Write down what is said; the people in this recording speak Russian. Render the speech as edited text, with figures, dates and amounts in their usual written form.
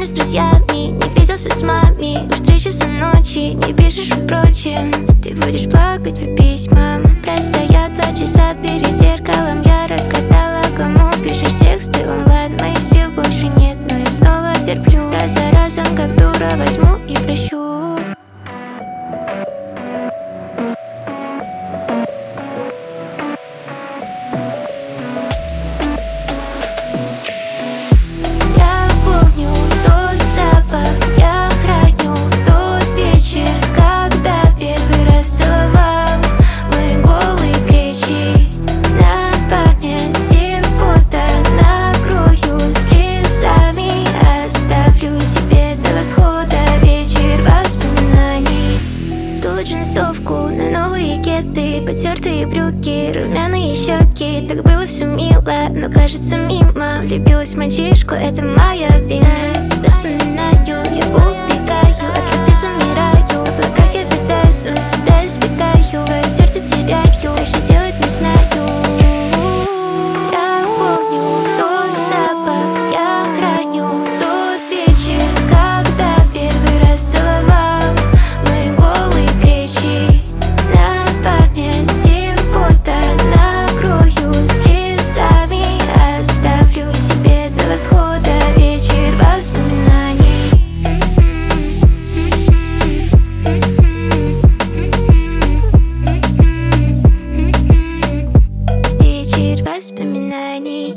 с друзьями, не виделся с мамой. Уж 3 часа ночи, не пишешь, впрочем. Ты будешь плакать по письмам. Простоят 2 часа перед зеркалом. Я разгадала, кому пишешь тексты онлайн. Моих сил больше нет, но я снова терплю. Раз за разом, как дура, возьму и прощу. Джинсовку на новые кеды, потертые брюки, румяные щеки. Так было все мило, но кажется мимо. Влюбилась в мальчишку, это моя вина.